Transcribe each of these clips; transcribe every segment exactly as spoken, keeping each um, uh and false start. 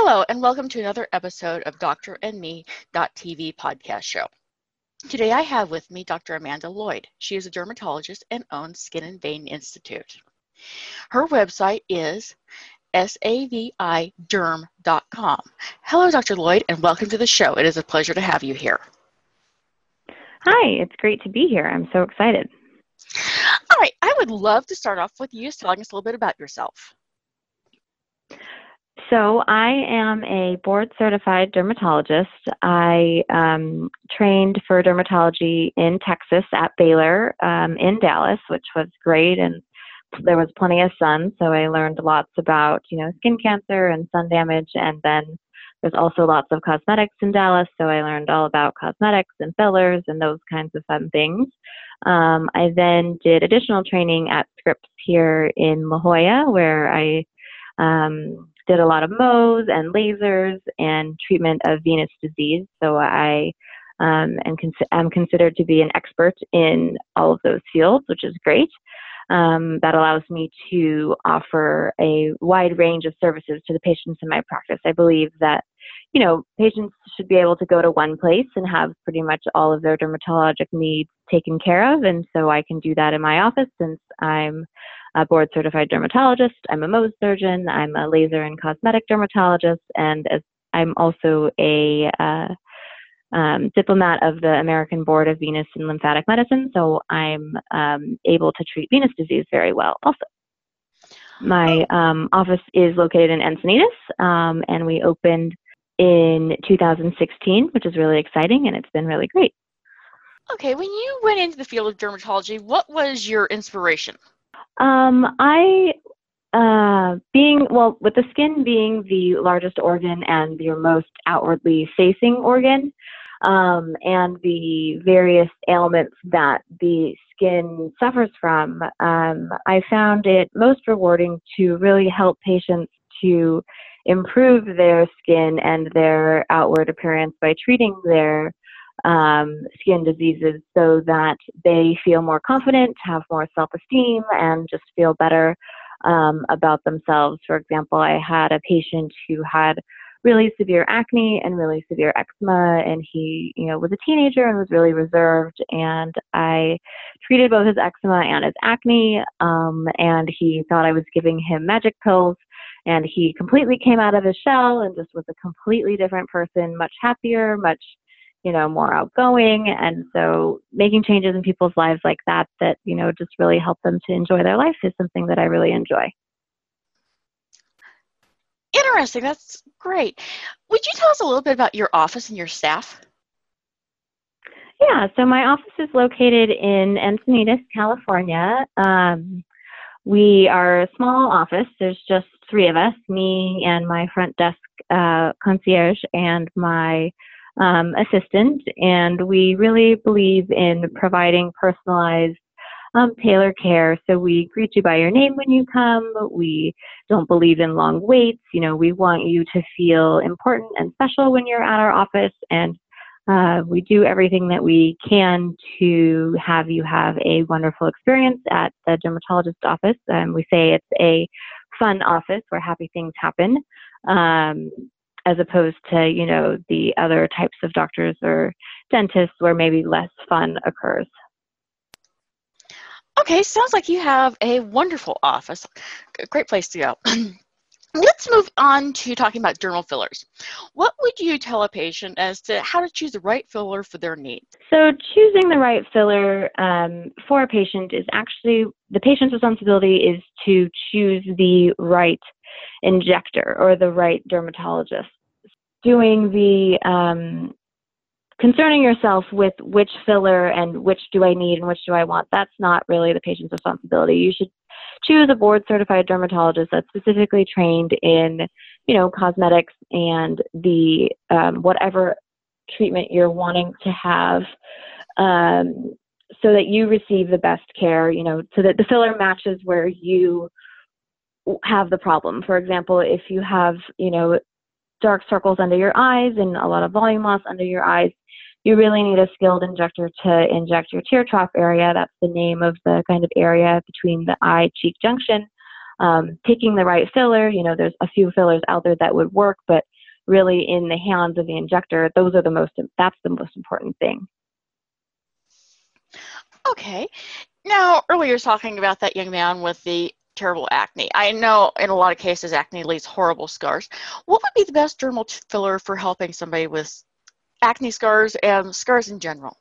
Hello, and welcome to another episode of Doctor and Me T V podcast show. Today I have with me Doctor Amanda Lloyd. She is a dermatologist and owns Skin and Vein Institute. Her website is savi derm dot com. Hello, Doctor Lloyd, and welcome to the show. It is a pleasure to have you here. Hi, it's great to be here. I'm so excited. All right, I would love to start off with you telling us a little bit about yourself. So I am a board-certified dermatologist. I um, trained for dermatology in Texas at Baylor um, in Dallas, which was great, and there was plenty of sun, so I learned lots about, you know, skin cancer and sun damage, and then there's also lots of cosmetics in Dallas, so I learned all about cosmetics and fillers and those kinds of fun things. Um, I then did additional training at Scripps here in La Jolla, where I um, did a lot of Mohs and lasers and treatment of venous disease. So I um, am, cons- am considered to be an expert in all of those fields, which is great. Um, that allows me to offer a wide range of services to the patients in my practice. I believe that, you know, patients should be able to go to one place and have pretty much all of their dermatologic needs taken care of. And so I can do that in my office since I'm a board certified dermatologist. I'm a Mohs surgeon. I'm a laser and cosmetic dermatologist. And as I'm also a uh, Um, diplomat of the American Board of Venous and Lymphatic Medicine, so I'm um, able to treat venous disease very well also. My um, office is located in Encinitas, um, and we opened in two thousand sixteen, which is really exciting, and it's been really great. Okay, when you went into the field of dermatology, what was your inspiration? Um, I Uh, being, well, with the skin being the largest organ and your most outwardly facing organ, um, and the various ailments that the skin suffers from, um, I found it most rewarding to really help patients to improve their skin and their outward appearance by treating their um, skin diseases so that they feel more confident, have more self-esteem, and just feel better Um, about themselves. For example, I had a patient who had really severe acne and really severe eczema, and he, you know, was a teenager and was really reserved. And I treated both his eczema and his acne, um, and he thought I was giving him magic pills. And he completely came out of his shell and just was a completely different person, much happier, much, you know, more outgoing. And so making changes in people's lives like that, that, you know, just really help them to enjoy their life is something that I really enjoy. Interesting. That's great. Would you tell us a little bit about your office and your staff? Yeah, so my office is located in Encinitas, California. Um, we are a small office. There's just three of us, me and my front desk uh, concierge and my Um, assistant, and we really believe in providing personalized, um, tailored care. So we greet you by your name when you come. We don't believe in long waits. You know, we want you to feel important and special when you're at our office, and uh, we do everything that we can to have you have a wonderful experience at the dermatologist office. Um, we say it's a fun office where happy things happen. Um, as opposed to, you know, the other types of doctors or dentists where maybe less fun occurs. Okay, sounds like you have a wonderful office. A great place to go. Let's move on to talking about dermal fillers. What would you tell a patient as to how to choose the right filler for their needs? So choosing the right filler um, for a patient is actually, the patient's responsibility is to choose the right injector or the right dermatologist. Doing the, um, concerning yourself with which filler and which do I need and which do I want, that's not really the patient's responsibility. You should choose a board certified dermatologist that's specifically trained in, you know, cosmetics and the, um, whatever treatment you're wanting to have, um, so that you receive the best care, you know, so that the filler matches where you have the problem. For example, if you have, you know, dark circles under your eyes and a lot of volume loss under your eyes, you really need a skilled injector to inject your tear trough area. That's the name of the kind of area between the eye-cheek junction. um, picking the right filler. You know, there's a few fillers out there that would work, but really in the hands of the injector, those are the most, that's the most important thing. Okay. Now, earlier you were talking about that young man with the terrible acne. I know in a lot of cases acne leaves horrible scars. What would be the best dermal filler for helping somebody with acne scars and scars in general?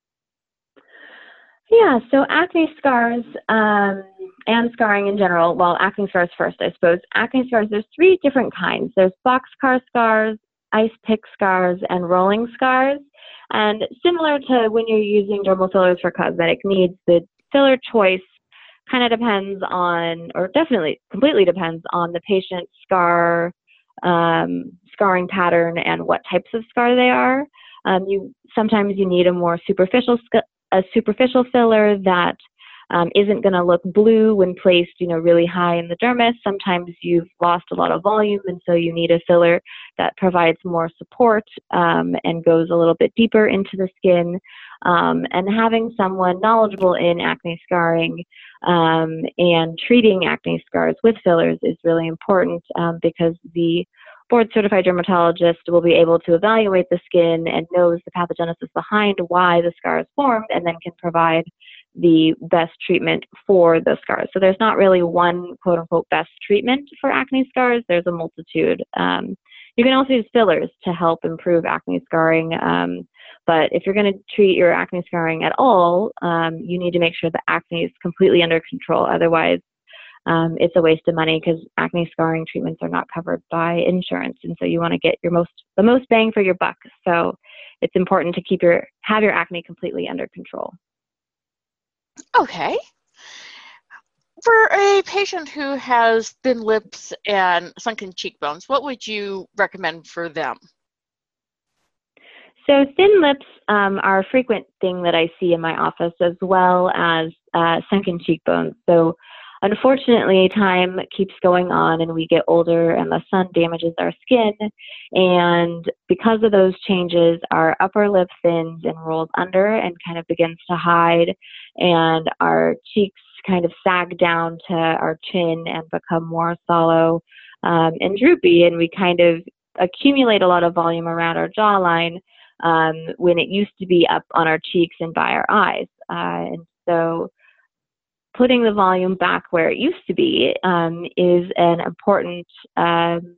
Yeah, so acne scars um, and scarring in general, well, acne scars first, I suppose. Acne scars, there's three different kinds. There's boxcar scars, ice pick scars, and rolling scars. And similar to when you're using dermal fillers for cosmetic needs, the filler choice kind of depends on, or definitely completely depends on the patient's scar, um, scarring pattern and what types of scar they are. Um, you sometimes you need a more superficial sc- a superficial filler that um, isn't going to look blue when placed, you know, really high in the dermis. Sometimes you've lost a lot of volume, and so you need a filler that provides more support um, and goes a little bit deeper into the skin. Um, and having someone knowledgeable in acne scarring um, and treating acne scars with fillers is really important um, because the board-certified dermatologist will be able to evaluate the skin and knows the pathogenesis behind why the scars formed, and then can provide the best treatment for the scars. So there's not really one quote-unquote best treatment for acne scars. There's a multitude. Um, you can also use fillers to help improve acne scarring, um, but if you're going to treat your acne scarring at all, um, you need to make sure the acne is completely under control. Otherwise, Um, it's a waste of money because acne scarring treatments are not covered by insurance, and so you want to get your most the most bang for your buck. So it's important to keep your have your acne completely under control. Okay. For a patient who has thin lips and sunken cheekbones, what would you recommend for them? So thin lips um, are a frequent thing that I see in my office, as well as uh, sunken cheekbones. So unfortunately, time keeps going on and we get older and the sun damages our skin. And because of those changes, our upper lip thins and rolls under and kind of begins to hide, and our cheeks kind of sag down to our chin and become more sallow um, and droopy. And we kind of accumulate a lot of volume around our jawline um, when it used to be up on our cheeks and by our eyes. Uh, and so putting the volume back where it used to be um, is an important um,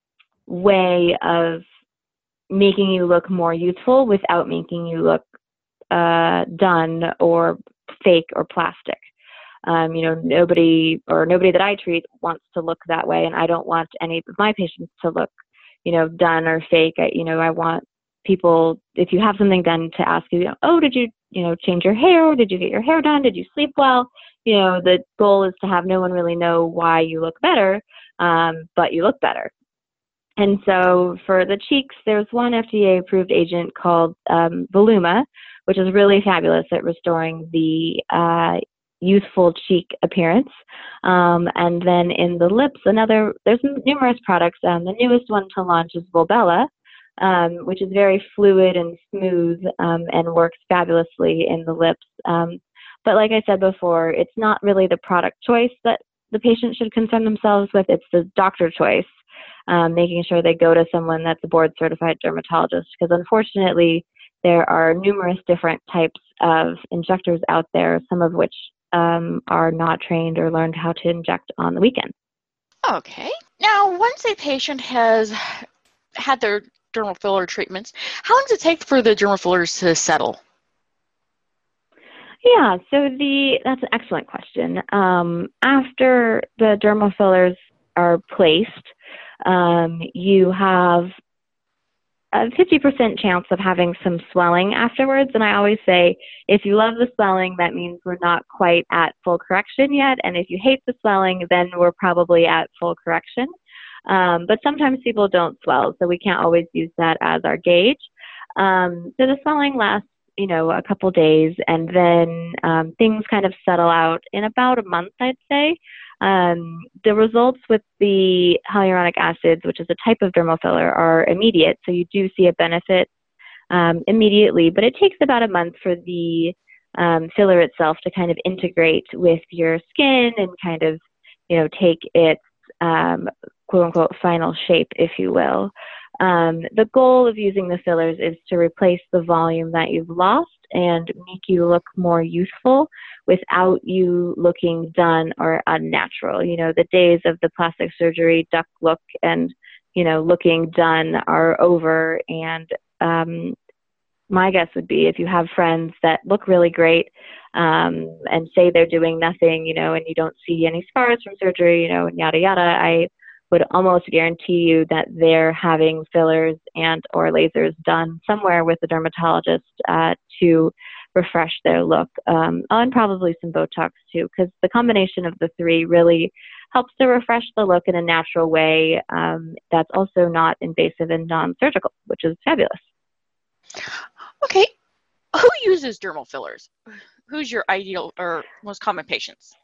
way of making you look more youthful without making you look uh, done or fake or plastic. Um, you know, nobody or nobody that I treat wants to look that way, and I don't want any of my patients to look, you know, done or fake. I, you know, I want people, if you have something done, to ask you, you know, oh, did you, you know, change your hair? Did you get your hair done? Did you sleep well? You know, the goal is to have no one really know why you look better, um, but you look better. And so for the cheeks, there's one F D A-approved agent called um, Voluma, which is really fabulous at restoring the uh, youthful cheek appearance. Um, and then in the lips, another, there's numerous products. Um, the newest one to launch is Volbella, um, which is very fluid and smooth um, and works fabulously in the lips. Um, but like I said before, it's not really the product choice that the patient should concern themselves with. It's the doctor choice, um, making sure they go to someone that's a board-certified dermatologist, because unfortunately, there are numerous different types of injectors out there, some of which um, are not trained or learned how to inject on the weekend. Okay. Now, once a patient has had their dermal filler treatments, how long does it take for the dermal fillers to settle? Yeah, so the that's an excellent question. Um, after the dermal fillers are placed, um, you have a fifty percent chance of having some swelling afterwards. And I always say, if you love the swelling, that means we're not quite at full correction yet. And if you hate the swelling, then we're probably at full correction. Um, but sometimes people don't swell, so we can't always use that as our gauge. Um, so the swelling lasts, you know, a couple days, and then um, things kind of settle out in about a month, I'd say. Um, the results with the hyaluronic acids, which is a type of dermal filler, are immediate. So you do see a benefit um, immediately, but it takes about a month for the um, filler itself to kind of integrate with your skin and kind of, you know, take its um, quote unquote final shape, if you will. Um, the goal of using the fillers is to replace the volume that you've lost and make you look more youthful without you looking done or unnatural. You know, the days of the plastic surgery duck look and, you know, looking done are over. And um, my guess would be if you have friends that look really great um, and say they're doing nothing, you know, and you don't see any scars from surgery, you know, and yada, yada, I would almost guarantee you that they're having fillers and or lasers done somewhere with a dermatologist uh, to refresh their look, um, and probably some Botox too, because the combination of the three really helps to refresh the look in a natural way um, that's also not invasive and non-surgical, which is fabulous. Okay, who uses dermal fillers? Who's your ideal or most common patients?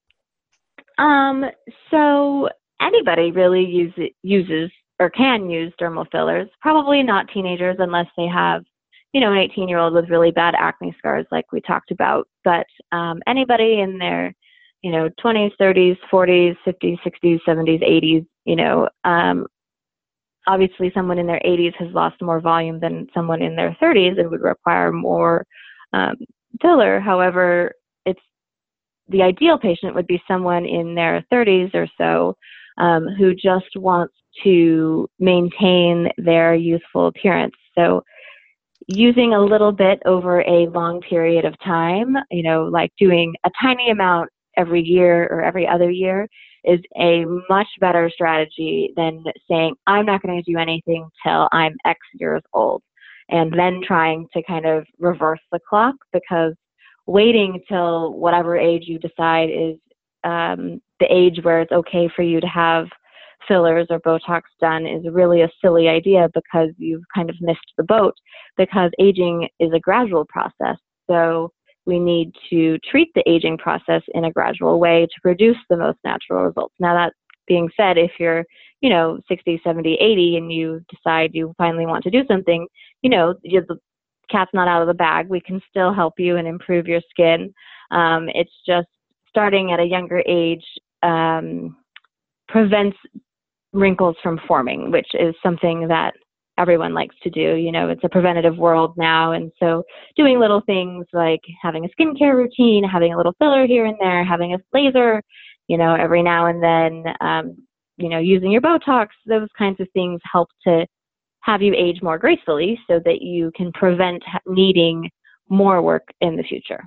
Um, so anybody really use, uses or can use dermal fillers, probably not teenagers unless they have, you know, an eighteen year old with really bad acne scars like we talked about, but um, anybody in their, you know, twenties, thirties, forties, fifties, sixties, seventies, eighties, you know, um, obviously someone in their eighties has lost more volume than someone in their thirties and would require more um, filler. However, it's the ideal patient would be someone in their thirties or so um, who just wants to maintain their youthful appearance. So using a little bit over a long period of time, you know, like doing a tiny amount every year or every other year is a much better strategy than saying, I'm not going to do anything till I'm X years old, and then trying to kind of reverse the clock, because waiting till whatever age you decide is um, the age where it's okay for you to have fillers or Botox done is really a silly idea, because you've kind of missed the boat, because aging is a gradual process. So we need to treat the aging process in a gradual way to produce the most natural results. Now, that being said, if you're, you know, sixty, seventy, eighty, and you decide you finally want to do something, you know, you, the cat's not out of the bag. We can still help you and improve your skin. Um, it's just starting at a younger age um, prevents wrinkles from forming, which is something that everyone likes to do. You know, it's a preventative world now. And so doing little things like having a skincare routine, having a little filler here and there, having a laser, you know, every now and then, um, you know, using your Botox, those kinds of things help to have you age more gracefully so that you can prevent needing more work in the future.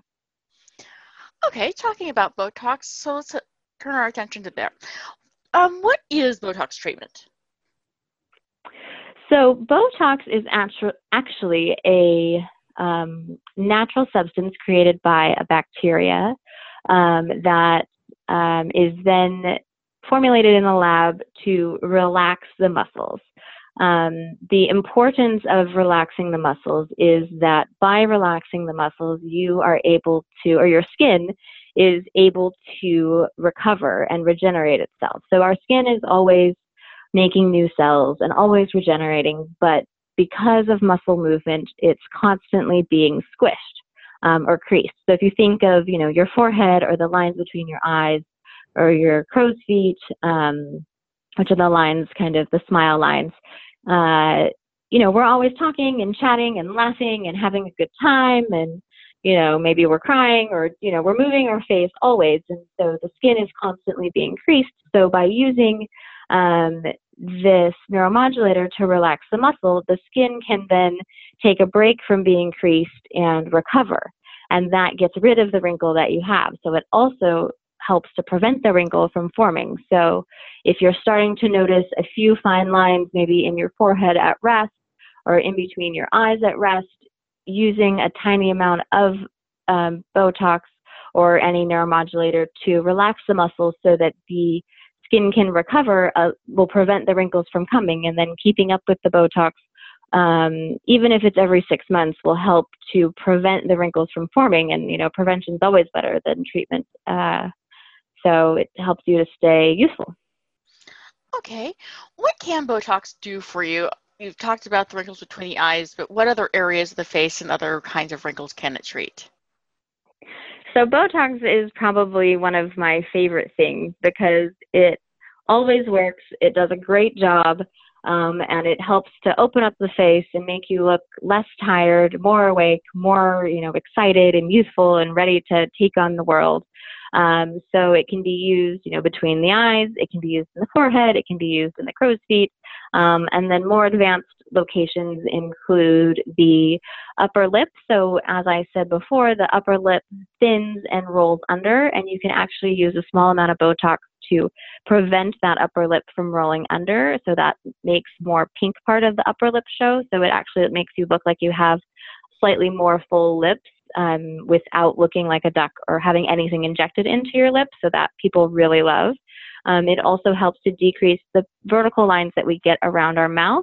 Okay, talking about Botox, so let's turn our attention to there. Um, what is Botox treatment? So Botox is actu- actually a um, natural substance created by a bacteria um, that um, is then formulated in the lab to relax the muscles. Um, the importance of relaxing the muscles is that by relaxing the muscles, you are able to, or your skin is able to recover and regenerate itself. So our skin is always making new cells and always regenerating, but because of muscle movement, it's constantly being squished um, or creased. So if you think of, you know, your forehead or the lines between your eyes or your crow's feet, um, which are the lines, kind of the smile lines, uh, you know, we're always talking and chatting and laughing and having a good time, and, you know, maybe we're crying or, you know, we're moving our face always. And so the skin is constantly being creased. So by using um, this neuromodulator to relax the muscle, the skin can then take a break from being creased and recover. And that gets rid of the wrinkle that you have. So it also helps to prevent the wrinkle from forming. So if you're starting to notice a few fine lines, maybe in your forehead at rest or in between your eyes at rest, using a tiny amount of um, Botox or any neuromodulator to relax the muscles so that the skin can recover uh, will prevent the wrinkles from coming. And then keeping up with the Botox, um, even if it's every six months, will help to prevent the wrinkles from forming. And, you know, prevention is always better than treatment. Uh, so it helps you to stay youthful. Okay. What can Botox do for you? You've talked about the wrinkles between the eyes, but what other areas of the face and other kinds of wrinkles can it treat? So Botox is probably one of my favorite things because it always works. It does a great job, um, and it helps to open up the face and make you look less tired, more awake, more, you know, excited and youthful and ready to take on the world. Um, so it can be used, you know, between the eyes. It can be used in the forehead. It can be used in the crow's feet. Um, and then more advanced locations include the upper lip. So as I said before, the upper lip thins and rolls under, and you can actually use a small amount of Botox to prevent that upper lip from rolling under. So that makes more pink part of the upper lip show. So it actually it makes you look like you have slightly more full lips um, without looking like a duck or having anything injected into your lips. So that people really love. Um, it also helps to decrease the vertical lines that we get around our mouth.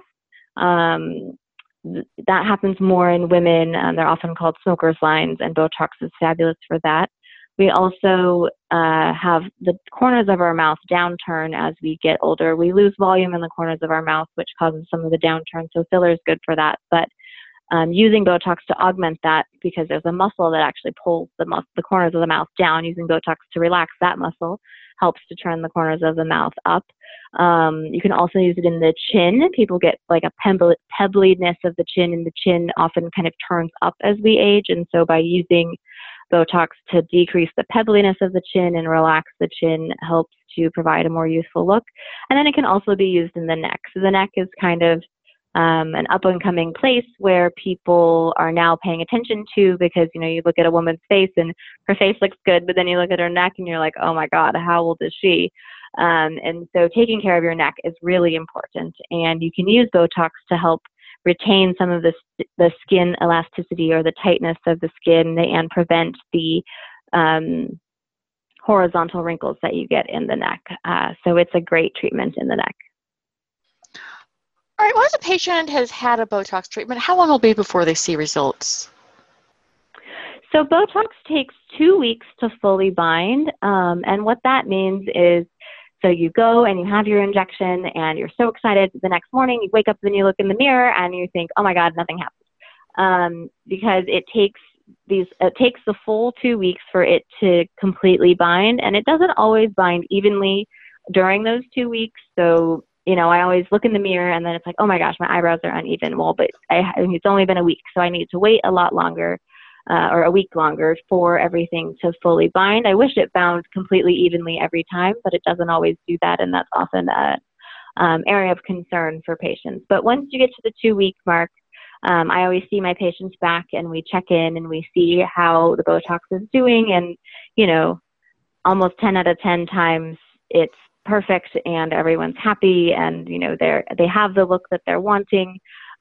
Um, th- that happens more in women. Um, they're often called smoker's lines, and Botox is fabulous for that. We also uh, have the corners of our mouth downturn as we get older. We lose volume in the corners of our mouth, which causes some of the downturn. So filler is good for that. But um, using Botox to augment that, because there's a muscle that actually pulls the, mus- the corners of the mouth down, using Botox to relax that muscle helps to turn the corners of the mouth up. Um, you can also use it in the chin. People get like a pebble- pebbliness of the chin, and the chin often kind of turns up as we age. And so by using Botox to decrease the pebbliness of the chin and relax the chin helps to provide a more youthful look. And then it can also be used in the neck. So the neck is kind of um, an up-and-coming place where people are now paying attention to, because, you know, you look at a woman's face and her face looks good, but then you look at her neck and you're like, oh my God, how old is she? Um, and so taking care of your neck is really important. And you can use Botox to help retain some of the, the skin elasticity or the tightness of the skin and prevent the um, horizontal wrinkles that you get in the neck. Uh, so it's a great treatment in the neck. All right, once a patient has had a Botox treatment, how long will it be before they see results? So Botox takes two weeks to fully bind. Um, and what that means is, so you go and you have your injection and you're so excited. The next morning you wake up and you look in the mirror and you think, oh my God, nothing happened. Um, because it takes these, it takes the full two weeks for it to completely bind, and it doesn't always bind evenly during those two weeks. So, you know, I always look in the mirror and then it's like, oh my gosh, my eyebrows are uneven. Well, but I, it's only been a week, so I need to wait a lot longer. Uh, or a week longer for everything to fully bind. I wish it bound completely evenly every time, but it doesn't always do that, and that's often an um, area of concern for patients. But once you get to the two-week mark, um, I always see my patients back, and we check in, and we see how the Botox is doing, and, you know, almost ten out of ten times it's perfect, and everyone's happy, and, you know, they're, they have the look that they're wanting.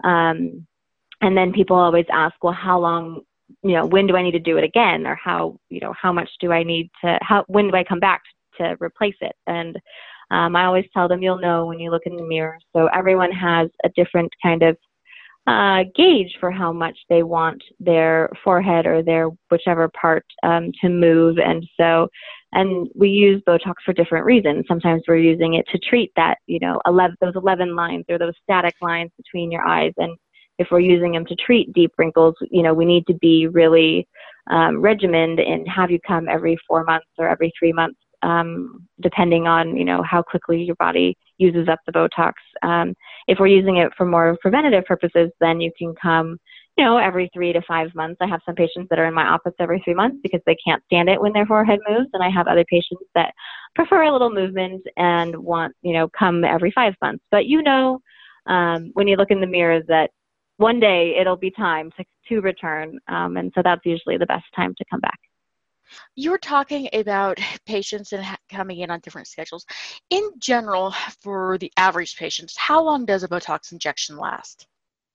Um, and then people always ask, well, how long, you know, when do I need to do it again? Or how, you know, how much do I need to, how, when do I come back to replace it? And um, I always tell them, you'll know when you look in the mirror. So everyone has a different kind of uh, gauge for how much they want their forehead or their whichever part um, to move. And so, and we use Botox for different reasons. Sometimes we're using it to treat that, you know, eleven, those eleven lines or those static lines between your eyes. And if we're using them to treat deep wrinkles, you know, we need to be really um, regimented and have you come every four months or every three months, um, depending on, you know, how quickly your body uses up the Botox. Um, if we're using it for more preventative purposes, then you can come, you know, every three to five months. I have some patients that are in my office every three months because they can't stand it when their forehead moves. And I have other patients that prefer a little movement and want, you know, come every five months. But, you know, um, when you look in the mirror that one day it'll be time to, to return. Um, and so that's usually the best time to come back. You were talking about patients and ha- coming in on different schedules. In general, for the average patients, how long does a Botox injection last?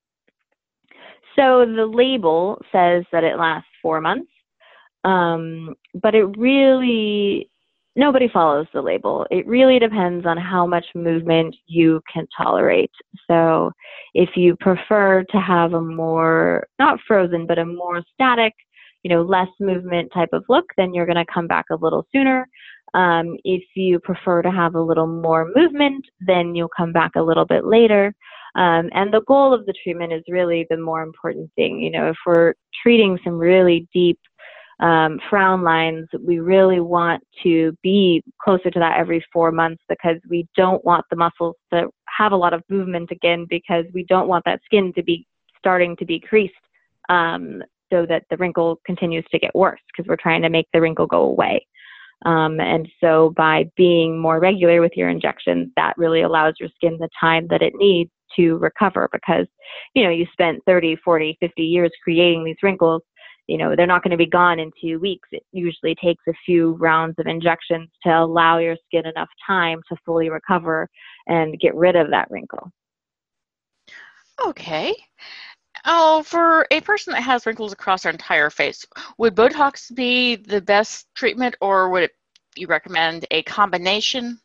So the label says that it lasts four months, um, but it really, nobody follows the label. It really depends on how much movement you can tolerate. So if you prefer to have a more, not frozen, but a more static, you know, less movement type of look, then you're going to come back a little sooner. Um, if you prefer to have a little more movement, then you'll come back a little bit later. Um, and the goal of the treatment is really the more important thing. You know, if we're treating some really deep Um, frown lines, we really want to be closer to that every four months because we don't want the muscles to have a lot of movement again, because we don't want that skin to be starting to be creased, um, so that the wrinkle continues to get worse, because we're trying to make the wrinkle go away. Um, and so by being more regular with your injections, that really allows your skin the time that it needs to recover, because, you know, you spent thirty, forty, fifty years creating these wrinkles. You know, they're not going to be gone in two weeks. It usually takes a few rounds of injections to allow your skin enough time to fully recover and get rid of that wrinkle. Okay. Oh, for a person that has wrinkles across their entire face, would Botox be the best treatment, or would it, you recommend a combination?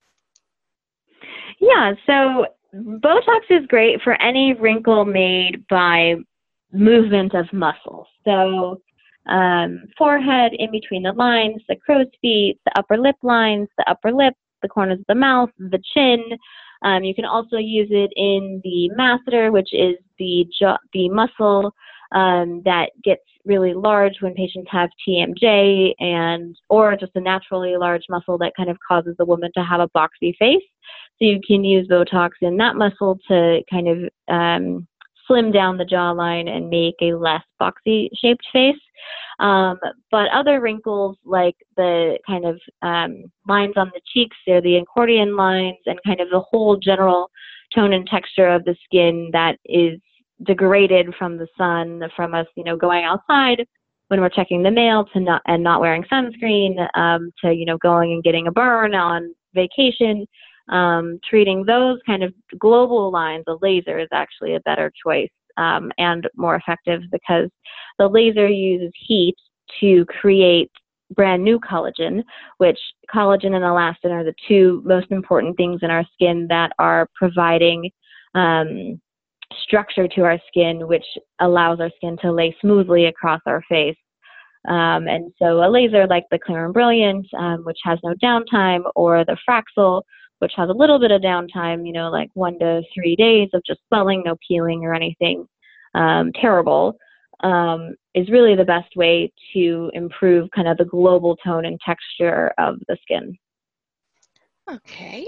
Yeah, so Botox is great for any wrinkle made by movement of muscle. So um, forehead, in between the lines, the crow's feet, the upper lip lines, the upper lip, the corners of the mouth, the chin. Um, you can also use it in the masseter, which is the jaw, the muscle um, that gets really large when patients have T M J, and or just a naturally large muscle that kind of causes the woman to have a boxy face. So you can use Botox in that muscle to kind of um, slim down the jawline and make a less boxy shaped face. Um, but other wrinkles, like the kind of um, lines on the cheeks, they're the accordion lines, and kind of the whole general tone and texture of the skin that is degraded from the sun, from us, you know, going outside when we're checking the mail to not and not wearing sunscreen, um, to, you know, going and getting a burn on vacation. Um, treating those kind of global lines, a laser is actually a better choice um, and more effective, because the laser uses heat to create brand new collagen, which collagen and elastin are the two most important things in our skin that are providing um, structure to our skin, which allows our skin to lay smoothly across our face. Um, and so a laser like the Clear and Brilliant, um, which has no downtime, or the Fraxel, which has a little bit of downtime, you know, like one to three days of just swelling, no peeling or anything um, terrible, um, is really the best way to improve kind of the global tone and texture of the skin. Okay.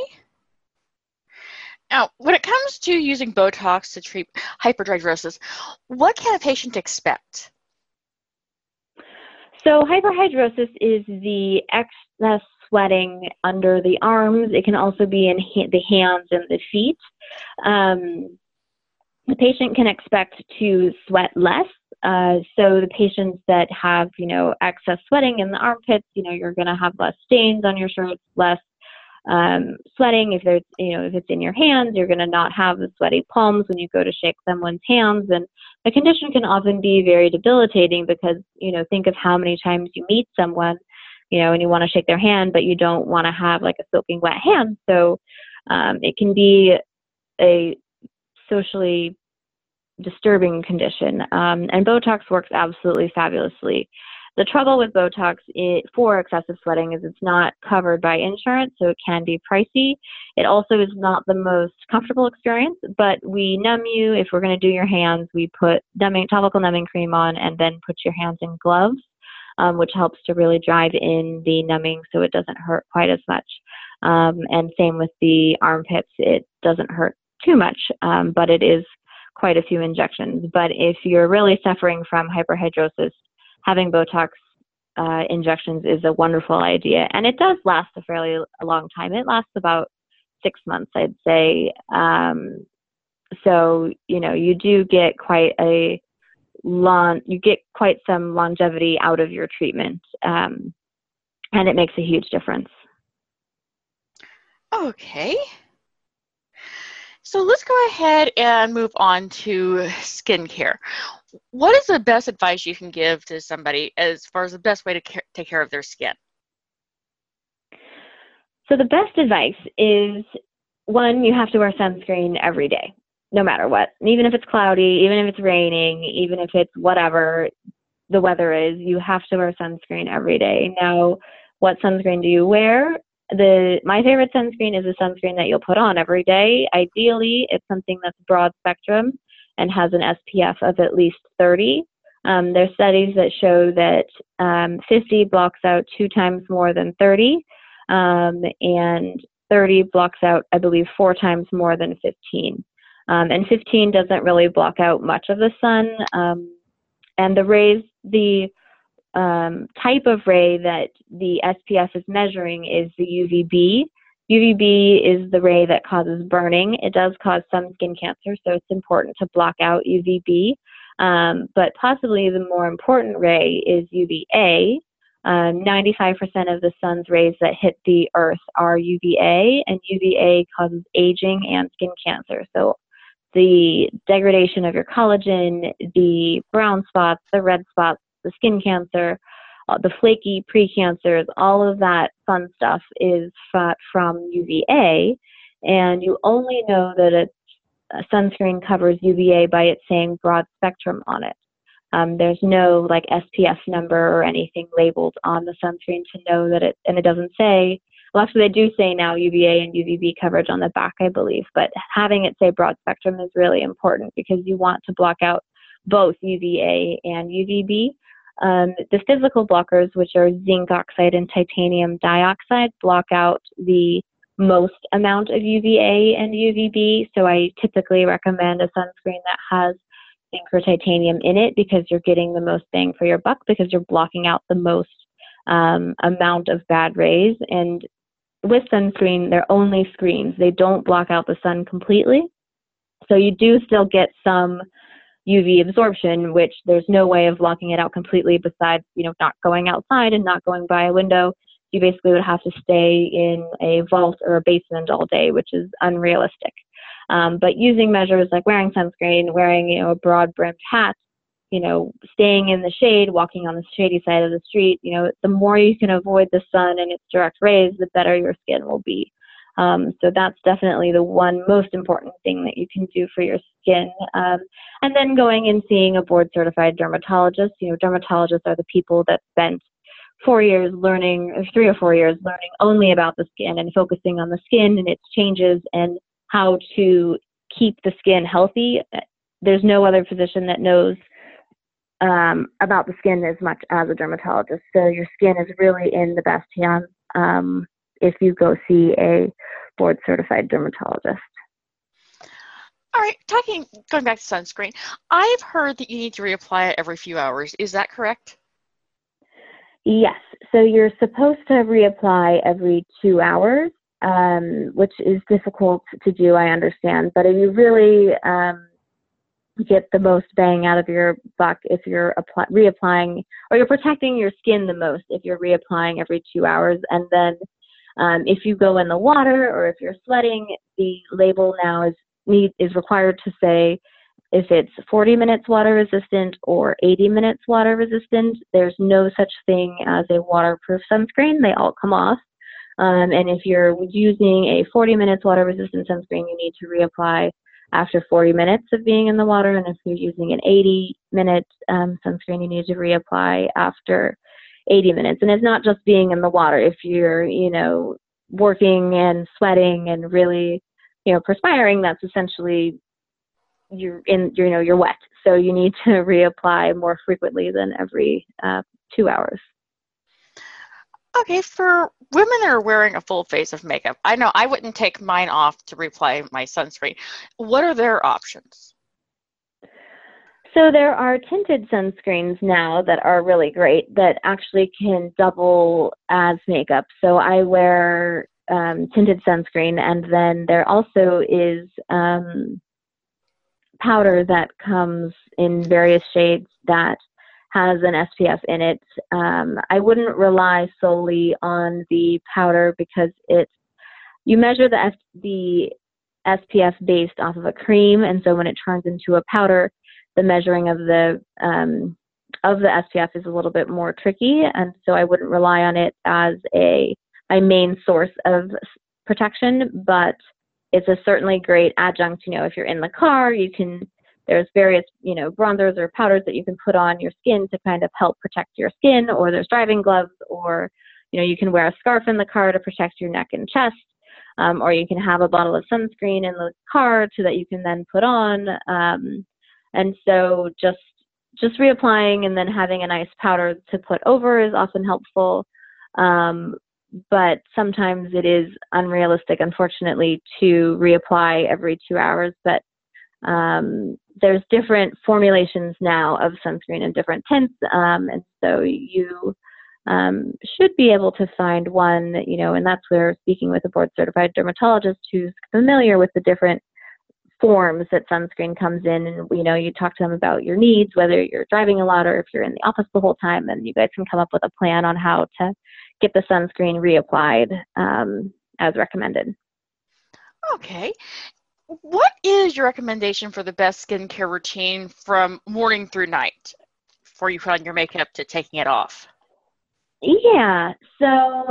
Now, when it comes to using Botox to treat hyperhidrosis, what can a patient expect? So hyperhidrosis is the excess sweating under the arms. It can also be in ha the hands and the feet. Um, the patient can expect to sweat less. Uh, so the patients that have, you know, excess sweating in the armpits, you know, you're going to have less stains on your shirts, less um, sweating. If there's, you know, if it's in your hands, you're going to not have the sweaty palms when you go to shake someone's hands. And the condition can often be very debilitating, because, you know, think of how many times you meet someone, you know, and you want to shake their hand, but you don't want to have like a soaking wet hand. So um, it can be a socially disturbing condition. Um, and Botox works absolutely fabulously. The trouble with Botox it, for excessive sweating is it's not covered by insurance, so it can be pricey. It also is not the most comfortable experience, but we numb you. If we're going to do your hands, we put numbing, topical numbing cream on, and then put your hands in gloves. Um, which helps to really drive in the numbing so it doesn't hurt quite as much. Um, and same with the armpits, it doesn't hurt too much, um, but it is quite a few injections. But if you're really suffering from hyperhidrosis, having Botox uh, injections is a wonderful idea. And it does last a fairly a long time. It lasts about six months, I'd say. Um, so, you know, you do get quite a long, you get quite some longevity out of your treatment, um, and it makes a huge difference. Okay. So let's go ahead and move on to skincare. What is the best advice you can give to somebody as far as the best way to care, take care of their skin? So the best advice is, one, you have to wear sunscreen every day, no matter what. Even if it's cloudy, even if it's raining, even if it's whatever the weather is, you have to wear sunscreen every day. Now, what sunscreen do you wear? The my favorite sunscreen is a sunscreen that you'll put on every day. Ideally, it's something that's broad spectrum and has an S P F of at least thirty. Um, there's studies that show that um, fifty blocks out two times more than thirty, um, and thirty blocks out, I believe, four times more than fifteen. Um, and fifteen doesn't really block out much of the sun. Um, and the rays, the um, type of ray that the S P F is measuring is the U V B. U V B is the ray that causes burning. It does cause some skin cancer, so it's important to block out U V B. Um, but possibly the more important ray is U V A. Um, ninety-five percent of the sun's rays that hit the earth are U V A, and U V A causes aging and skin cancer. So the degradation of your collagen, the brown spots, the red spots, the skin cancer, uh, the flaky precancers, all of that fun stuff is f- from U V A, and you only know that a, a sunscreen covers U V A by it saying broad spectrum on it. Um, there's no like S P F number or anything labeled on the sunscreen to know that it, and it doesn't say, well actually they do say now U V A and U V B coverage on the back, I believe, but having it say broad spectrum is really important because you want to block out both U V A and U V B. Um, the physical blockers, which are zinc oxide and titanium dioxide, block out the most amount of U V A and U V B, so I typically recommend a sunscreen that has zinc or titanium in it because you're getting the most bang for your buck because you're blocking out the most um, amount of bad rays. And with sunscreen, they're only screens. They don't block out the sun completely. So you do still get some U V absorption, which there's no way of blocking it out completely besides, you know, not going outside and not going by a window. You basically would have to stay in a vault or a basement all day, which is unrealistic. Um, but using measures like wearing sunscreen, wearing, you know, a broad brimmed hat, you know, staying in the shade, walking on the shady side of the street, you know, the more you can avoid the sun and its direct rays, the better your skin will be. Um, so that's definitely the one most important thing that you can do for your skin. Um, and then going and seeing a board certified dermatologist. You know, dermatologists are the people that spent four years learning, or three or four years learning only about the skin and focusing on the skin and its changes and how to keep the skin healthy. There's no other physician that knows um, about the skin as much as a dermatologist. So your skin is really in the best hands um, if you go see a board certified dermatologist. All right, talking, going back to sunscreen, I've heard that you need to reapply it every few hours. Is that correct? Yes. So you're supposed to reapply every two hours. Um, which is difficult to do, I understand. But if you really um, get the most bang out of your buck if you're apply- reapplying, or you're protecting your skin the most if you're reapplying every two hours. And then um, if you go in the water or if you're sweating, the label now is need is required to say if it's forty minutes water resistant or eighty minutes water resistant. There's no such thing as a waterproof sunscreen. They all come off. Um, and if you're using a forty minutes water resistant sunscreen, you need to reapply after forty minutes of being in the water. And if you're using an eighty minute um, sunscreen, you need to reapply after eighty minutes. And it's not just being in the water. If you're, you know, working and sweating and really, you know, perspiring, that's essentially you're in, you know, you're wet. So you need to reapply more frequently than every uh, two hours. Okay, for women that are wearing a full face of makeup, I know I wouldn't take mine off to reapply my sunscreen. What are their options? So there are tinted sunscreens now that are really great that actually can double as makeup. So I wear um, tinted sunscreen, and then there also is um, powder that comes in various shades that has an S P F in it. Um, I wouldn't rely solely on the powder because it's, you measure the, F, the S P F based off of a cream, and so when it turns into a powder, the measuring of the um, of the S P F is a little bit more tricky, and so I wouldn't rely on it as a my main source of protection, but it's a certainly great adjunct. You know, if you're in the car, you can, there's various, you know, bronzers or powders that you can put on your skin to kind of help protect your skin, or there's driving gloves, or, you know, you can wear a scarf in the car to protect your neck and chest, um, or you can have a bottle of sunscreen in the car so that you can then put on. Um, and so just just reapplying and then having a nice powder to put over is often helpful. Um, but sometimes it is unrealistic, unfortunately, to reapply every two hours. But um, there's different formulations now of sunscreen in different tints, um, and so you um, should be able to find one, you know, and that's where speaking with a board-certified dermatologist who's familiar with the different forms that sunscreen comes in, and you know, you talk to them about your needs, whether you're driving a lot or if you're in the office the whole time, and you guys can come up with a plan on how to get the sunscreen reapplied um, as recommended. Okay. What is your recommendation for the best skincare routine from morning through night before you put on your makeup to taking it off? Yeah, so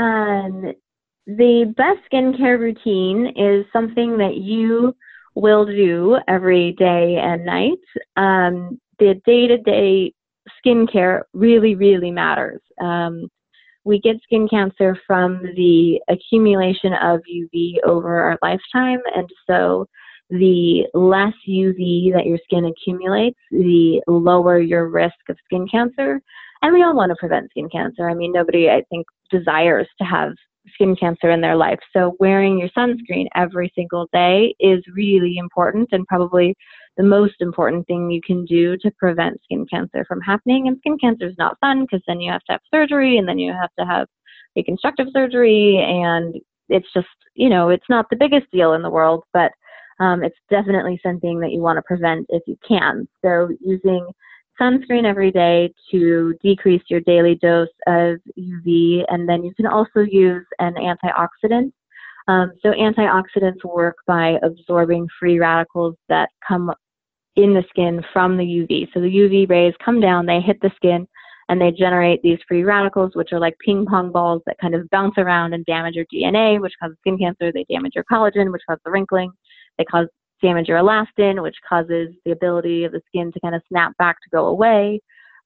um, the best skincare routine is something that you will do every day and night. Um, the day-to-day skincare really, really matters. Um, we get skin cancer from the accumulation of U V over our lifetime, and so the less U V that your skin accumulates, the lower your risk of skin cancer. And we all want to prevent skin cancer. I mean, nobody, I think, desires to have skin cancer in their life. So wearing your sunscreen every single day is really important, and probably the most important thing you can do to prevent skin cancer from happening. And skin cancer is not fun because then you have to have surgery, and then you have to have reconstructive surgery, and it's just, you know, it's not the biggest deal in the world, but um, it's definitely something that you want to prevent if you can. So using sunscreen every day to decrease your daily dose of U V, and then you can also use an antioxidant. Um, so antioxidants work by absorbing free radicals that come in the skin from the U V. So the U V rays come down, they hit the skin, and they generate these free radicals, which are like ping pong balls that kind of bounce around and damage your D N A, which causes skin cancer. They damage your collagen, which causes the wrinkling. They cause damage your elastin, which causes the ability of the skin to kind of snap back to go away.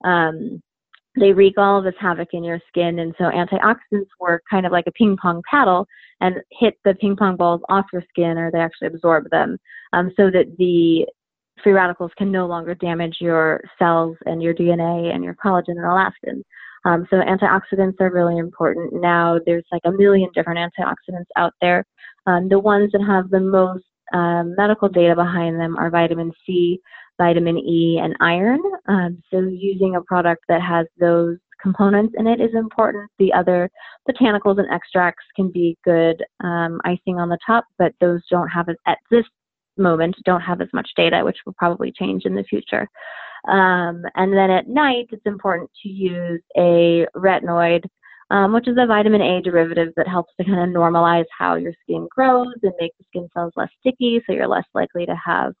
Um, they wreak all of this havoc in your skin, and so antioxidants work kind of like a ping pong paddle and hit the ping pong balls off your skin, or they actually absorb them, um, so that the free radicals can no longer damage your cells and your D N A and your collagen and elastin. Um, so antioxidants are really important. Now there's like a million different antioxidants out there. Um, the ones that have the most um, medical data behind them are vitamin C, vitamin E, and iron. Um, so using a product that has those components in it is important. The other botanicals and extracts can be good um, icing on the top, but those don't have, as, at this moment, don't have as much data, which will probably change in the future. Um, and then at night, it's important to use a retinoid, um, which is a vitamin A derivative that helps to kind of normalize how your skin grows and make the skin cells less sticky, so you're less likely to have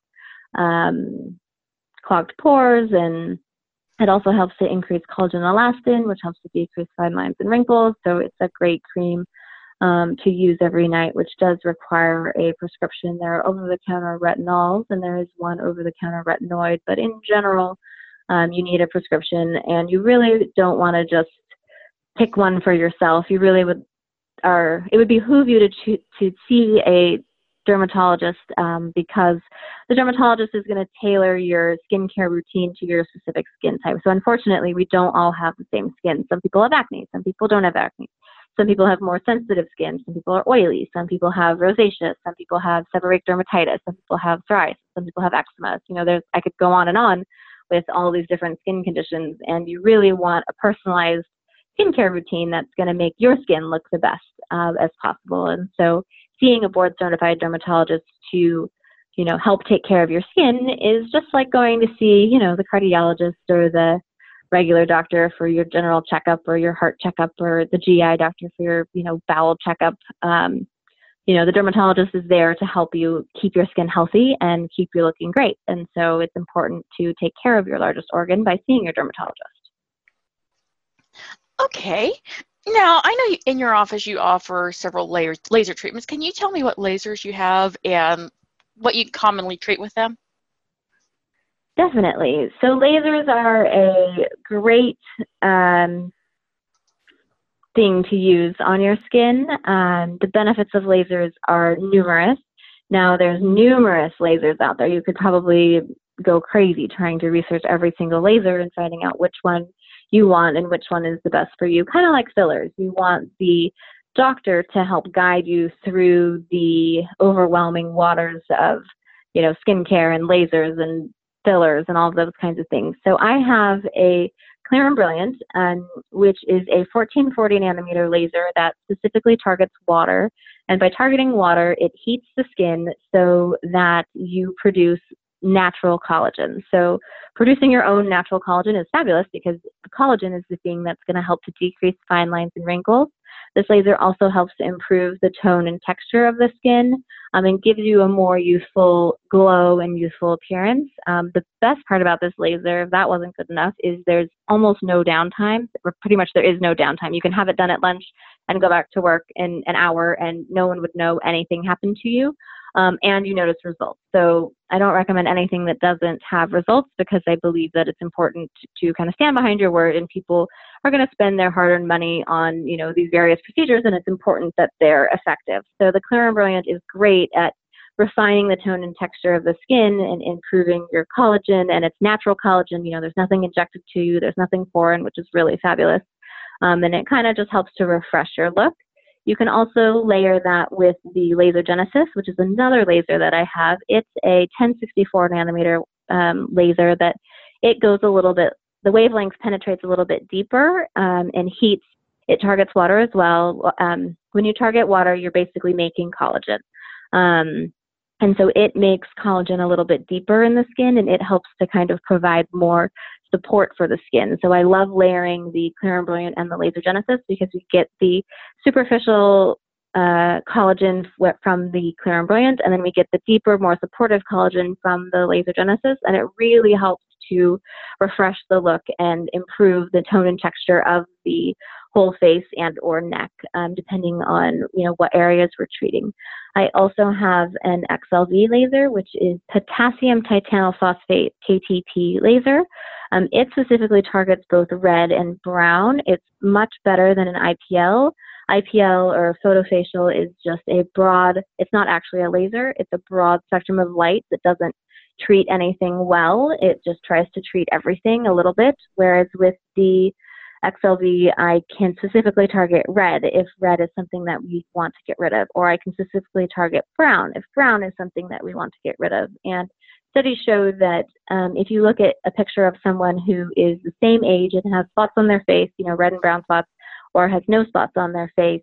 um, clogged pores. And it also helps to increase collagen and elastin, which helps to decrease fine lines and wrinkles. So it's a great cream um, to use every night, which does require a prescription. There are over-the-counter retinols, and there is one over-the-counter retinoid. But in general, um, you need a prescription, and you really don't want to just pick one for yourself. You really would, or it would behoove you to to, to see a dermatologist um, because the dermatologist is going to tailor your skincare routine to your specific skin type. So unfortunately, we don't all have the same skin. Some people have acne, some people don't have acne. Some people have more sensitive skin, some people are oily, some people have rosacea, some people have seborrheic dermatitis, some people have psoriasis, some people have eczema. You know, there's, I could go on and on with all these different skin conditions, and you really want a personalized skincare routine that's going to make your skin look the best uh, as possible. And so seeing a board-certified dermatologist to, you know, help take care of your skin is just like going to see, you know, the cardiologist or the regular doctor for your general checkup, or your heart checkup, or the G I doctor for your, you know, bowel checkup. Um, you know, the dermatologist is there to help you keep your skin healthy and keep you looking great. And so it's important to take care of your largest organ by seeing your dermatologist. Okay. Now, I know you, in your office you offer several layers, laser treatments. Can you tell me what lasers you have and what you commonly treat with them? Definitely. So lasers are a great um, thing to use on your skin. Um, the benefits of lasers are numerous. Now, there's numerous lasers out there. You could probably go crazy trying to research every single laser and finding out which one you want and which one is the best for you. Kind of like fillers. You want the doctor to help guide you through the overwhelming waters of, you know, skincare and lasers and fillers and all of those kinds of things. So I have a Clear and Brilliant, um, which is a fourteen forty nanometer laser that specifically targets water. And by targeting water, it heats the skin so that you produce natural collagen. So producing your own natural collagen is fabulous because the collagen is the thing that's going to help to decrease fine lines and wrinkles. This laser also helps to improve the tone and texture of the skin um, and gives you a more youthful glow and youthful appearance. Um, the best part about this laser, if that wasn't good enough, is there's almost no downtime. Or pretty much there is no downtime. You can have it done at lunch and go back to work in an hour and no one would know anything happened to you. Um, and you notice results. So I don't recommend anything that doesn't have results because I believe that it's important to, to kind of stand behind your word, and people are going to spend their hard-earned money on, you know, these various procedures, and it's important that they're effective. So the Clear and Brilliant is great at refining the tone and texture of the skin and improving your collagen, and it's natural collagen. You know, there's nothing injected to you, there's nothing foreign, which is really fabulous. Um, and it kind of just helps to refresh your look. You can also layer that with the Laser Genesis, which is another laser that I have. It's a ten sixty-four nanometer um, laser that it goes a little bit, the wavelength penetrates a little bit deeper um, and heats. It targets water as well. Um, when you target water, you're basically making collagen. Um, and so it makes collagen a little bit deeper in the skin, and it helps to kind of provide more support for the skin. So I love layering the Clear and Brilliant and the Laser Genesis because we get the superficial uh, collagen from the Clear and Brilliant, and then we get the deeper, more supportive collagen from the Laser Genesis, and it really helps to refresh the look and improve the tone and texture of the whole face and or neck, um, depending on, you know, what areas we're treating. I also have an X L V laser, which is potassium titanophosphate K T P laser. Um, it specifically targets both red and brown. It's much better than an I P L. I P L or photofacial is just a broad, it's not actually a laser, it's a broad spectrum of light that doesn't treat anything well. It just tries to treat everything a little bit, whereas with the X L V, I can specifically target red if red is something that we want to get rid of, or I can specifically target brown if brown is something that we want to get rid of. And studies show that um, if you look at a picture of someone who is the same age and has spots on their face, you know, red and brown spots, or has no spots on their face,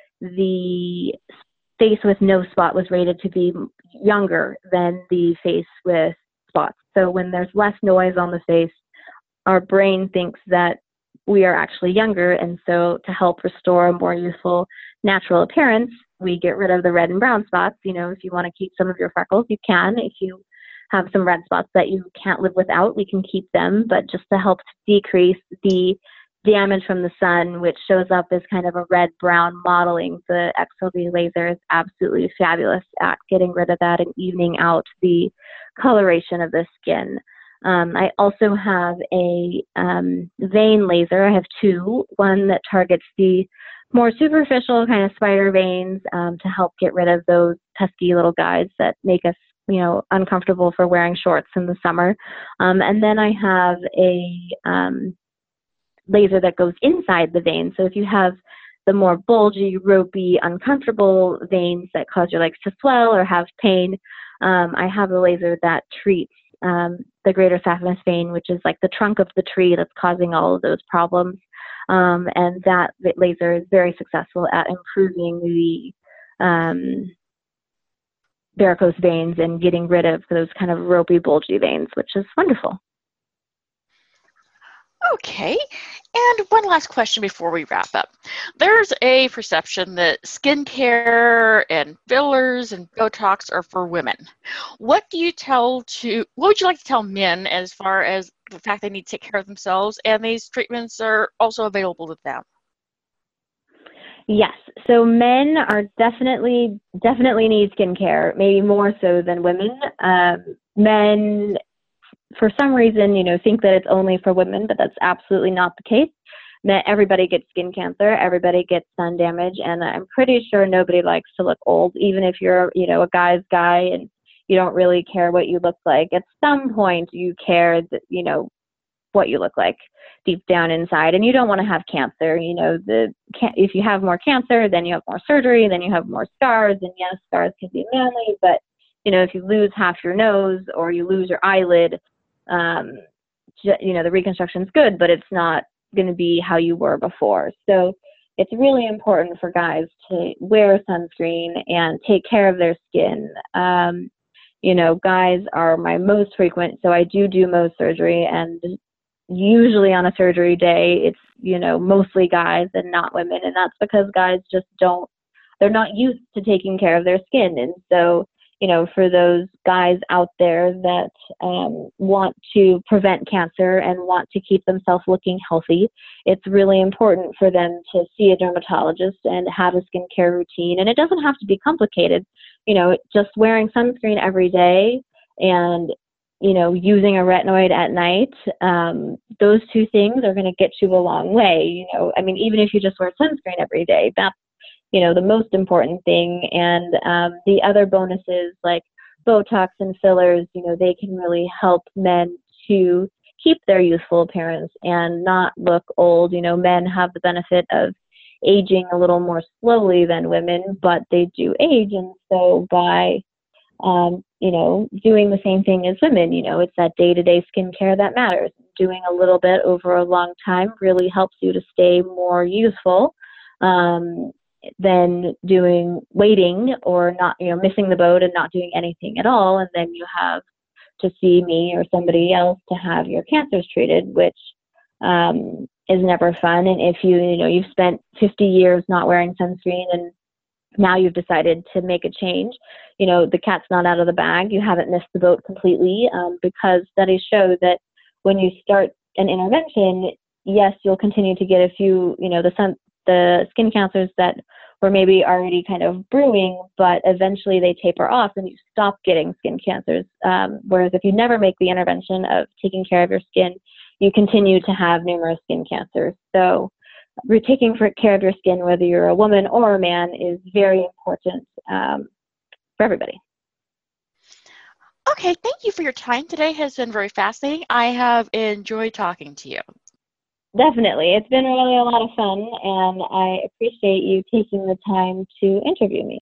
the face with no spot was rated to be younger than the face with spots. So when there's less noise on the face, our brain thinks that we are actually younger, and so to help restore a more youthful, natural appearance, we get rid of the red and brown spots. You know, if you want to keep some of your freckles, you can. If you have some red spots that you can't live without, we can keep them, but just to help decrease the damage from the sun, which shows up as kind of a red-brown modeling, the X L V laser is absolutely fabulous at getting rid of that and evening out the coloration of the skin. Um, I also have a um, vein laser. I have two, one that targets the more superficial kind of spider veins um, to help get rid of those pesky little guys that make us, you know, uncomfortable for wearing shorts in the summer. Um, and then I have a um, laser that goes inside the vein. So if you have the more bulgy, ropey, uncomfortable veins that cause your legs to swell or have pain, um, I have a laser that treats um, the greater saphenous vein, which is like the trunk of the tree that's causing all of those problems. Um, and that laser is very successful at improving the um, varicose veins and getting rid of those kind of ropey, bulgy veins, which is wonderful. Okay, and one last question before we wrap up. There's a perception that skincare and fillers and Botox are for women. What do you tell to, what would you like to tell men as far as the fact they need to take care of themselves and these treatments are also available to them? Yes, so men are definitely, definitely need skincare, maybe more so than women. Um, men, for some reason, you know, think that it's only for women, but that's absolutely not the case. That everybody gets skin cancer, everybody gets sun damage, and I'm pretty sure nobody likes to look old, even if you're, you know, a guy's guy and you don't really care what you look like. At some point, you care that, you know, what you look like deep down inside, and you don't want to have cancer. You know, the if you have more cancer, then you have more surgery, then you have more scars, and yes, scars can be manly, but, you know, if you lose half your nose or you lose your eyelid, um, you know, the reconstruction's good, but it's not going to be how you were before. So it's really important for guys to wear sunscreen and take care of their skin. Um, you know, guys are my most frequent, so I do do Mohs surgery, and usually on a surgery day, it's, you know, mostly guys and not women, and that's because guys just don't, they're not used to taking care of their skin. And so, you know, for those guys out there that um, want to prevent cancer and want to keep themselves looking healthy, it's really important for them to see a dermatologist and have a skincare routine. And it doesn't have to be complicated. You know, just wearing sunscreen every day and, you know, using a retinoid at night, um, those two things are going to get you a long way. You know, I mean, even if you just wear sunscreen every day, that's, you know, the most important thing. And um, the other bonuses like Botox and fillers, you know, they can really help men to keep their youthful appearance and not look old. You know, men have the benefit of aging a little more slowly than women, but they do age. And so by, um, you know, doing the same thing as women, you know, it's that day-to-day skincare that matters. Doing a little bit over a long time really helps you to stay more youthful. Um, than doing waiting or not, you know, missing the boat and not doing anything at all. And then you have to see me or somebody else to have your cancers treated, which um, is never fun. And if you, you know, you've spent fifty years not wearing sunscreen and now you've decided to make a change, you know, the cat's not out of the bag. You haven't missed the boat completely, um, because studies show that when you start an intervention, yes, you'll continue to get a few, you know, the sun, the skin cancers that were maybe already kind of brewing, but eventually they taper off and you stop getting skin cancers. Um, whereas if you never make the intervention of taking care of your skin, you continue to have numerous skin cancers. So we're taking care of your skin, whether you're a woman or a man, is very important um, for everybody. Okay, thank you for your time today. It has been very fascinating. I have enjoyed talking to you. Definitely. It's been really a lot of fun, and I appreciate you taking the time to interview me.